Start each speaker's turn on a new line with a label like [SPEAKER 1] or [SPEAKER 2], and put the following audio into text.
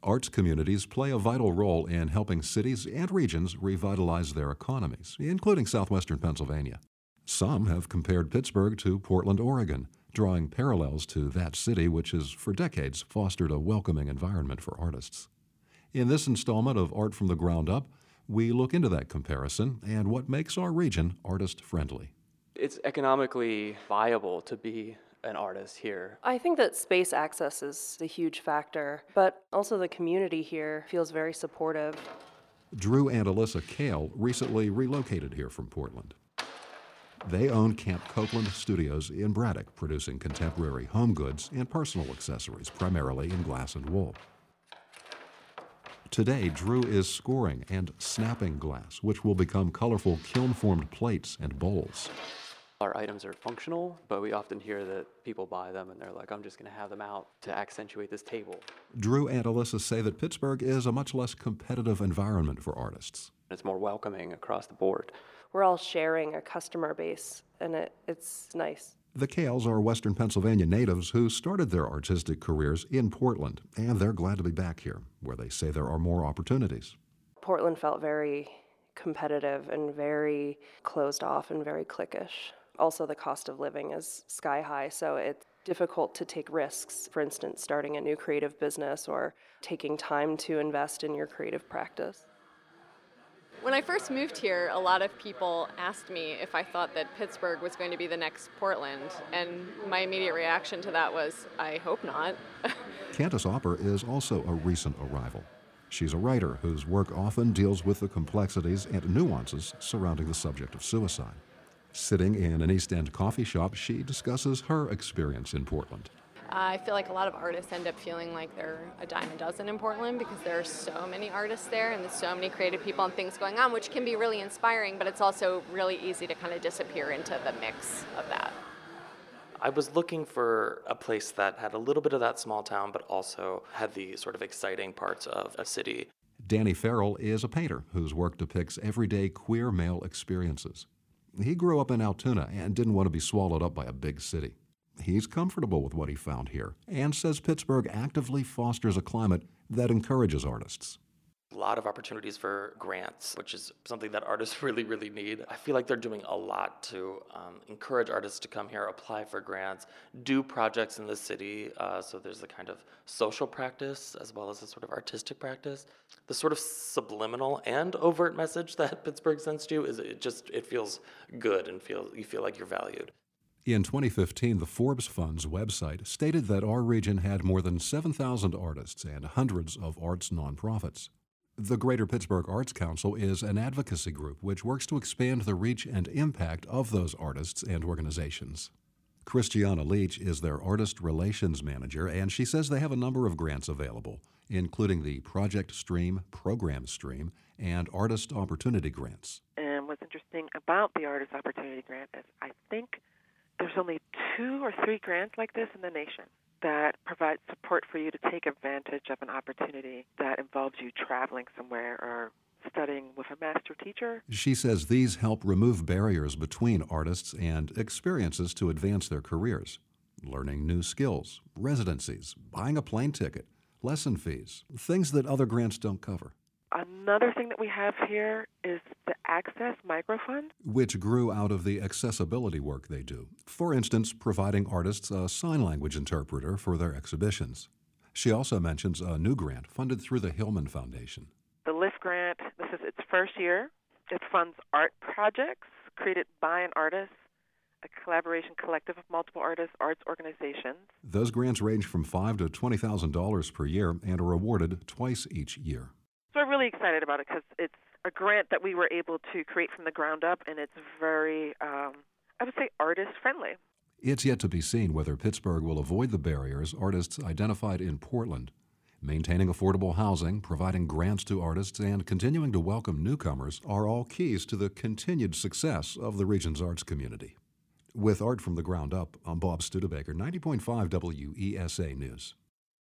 [SPEAKER 1] Arts communities play a vital role in helping cities and regions revitalize their economies, including southwestern Pennsylvania. Some have compared Pittsburgh to Portland, Oregon, drawing parallels to that city which has for decades fostered a welcoming environment for artists. In this installment of Art from the Ground Up, we look into that comparison and what makes our region artist-friendly.
[SPEAKER 2] It's economically viable to be an artist here.
[SPEAKER 3] I think that space access is a huge factor, but also the community here feels very supportive.
[SPEAKER 1] Drew and Alyssa Kale recently relocated here from Portland. They own Camp Copeland Studios in Braddock, producing contemporary home goods and personal accessories, primarily in glass and wool. Today, Drew is scoring and snapping glass, which will become colorful kiln-formed plates and bowls.
[SPEAKER 2] Our items are functional, but we often hear that people buy them and they're like, I'm just going to have them out to accentuate this table.
[SPEAKER 1] Drew and Alyssa say that Pittsburgh is a much less competitive environment for artists.
[SPEAKER 2] It's more welcoming across the board.
[SPEAKER 3] We're all sharing a customer base, and it's nice.
[SPEAKER 1] The Kales are Western Pennsylvania natives who started their artistic careers in Portland, and they're glad to be back here, where they say there are more opportunities.
[SPEAKER 3] Portland felt very competitive and very closed off and very cliquish. Also, the cost of living is sky high, so it's difficult to take risks. For instance, starting a new creative business or taking time to invest in your creative practice.
[SPEAKER 4] When I first moved here, a lot of people asked me if I thought that Pittsburgh was going to be the next Portland, and my immediate reaction to that was, I hope not.
[SPEAKER 1] Candace Opper is also a recent arrival. She's a writer whose work often deals with the complexities and nuances surrounding the subject of suicide. Sitting in an East End coffee shop, she discusses her experience in Portland.
[SPEAKER 4] I feel like a lot of artists end up feeling like they're a dime a dozen in Portland because there are so many artists there and there's so many creative people and things going on, which can be really inspiring, but it's also really easy to kind of disappear into the mix of that.
[SPEAKER 5] I was looking for a place that had a little bit of that small town, but also had the sort of exciting parts of a city.
[SPEAKER 1] Danny Farrell is a painter whose work depicts everyday queer male experiences. He grew up in Altoona and didn't want to be swallowed up by a big city. He's comfortable with what he found here and says Pittsburgh actively fosters a climate that encourages artists.
[SPEAKER 5] A lot of opportunities for grants, which is something that artists really, really need. I feel like they're doing a lot to encourage artists to come here, apply for grants, do projects in the city. So there's a kind of social practice as well as a sort of artistic practice. The sort of subliminal and overt message that Pittsburgh sends to you is it feels good and you feel like you're valued.
[SPEAKER 1] In 2015, the Forbes Fund's website stated that our region had more than 7,000 artists and hundreds of arts nonprofits. The Greater Pittsburgh Arts Council is an advocacy group which works to expand the reach and impact of those artists and organizations. Christiana Leach is their artist relations manager, and she says they have a number of grants available, including the Project Stream, Program Stream, and Artist Opportunity Grants.
[SPEAKER 6] And what's interesting about the Artist Opportunity Grant is I think there's only 2 or 3 grants like this in the nation that provide support for you to take advantage of an opportunity that involves you traveling somewhere or studying with a master teacher.
[SPEAKER 1] She says these help remove barriers between artists and experiences to advance their careers. Learning new skills, residencies, buying a plane ticket, lesson fees, things that other grants don't cover.
[SPEAKER 6] Another thing that we have here is the Access Microfund,
[SPEAKER 1] which grew out of the accessibility work they do. For instance, providing artists a sign language interpreter for their exhibitions. She also mentions a new grant funded through the Hillman Foundation.
[SPEAKER 6] The LIFT grant, this is its first year. It funds art projects created by an artist, a collaboration collective of multiple artists, arts organizations.
[SPEAKER 1] Those grants range from $5,000 to $20,000 per year and are awarded twice each year.
[SPEAKER 6] So we're really excited about it because it's a grant that we were able to create from the ground up, and it's very, I would say, artist-friendly.
[SPEAKER 1] It's yet to be seen whether Pittsburgh will avoid the barriers artists identified in Portland. Maintaining affordable housing, providing grants to artists, and continuing to welcome newcomers are all keys to the continued success of the region's arts community. With Art from the Ground Up, I'm Bob Studebaker, 90.5 WESA News.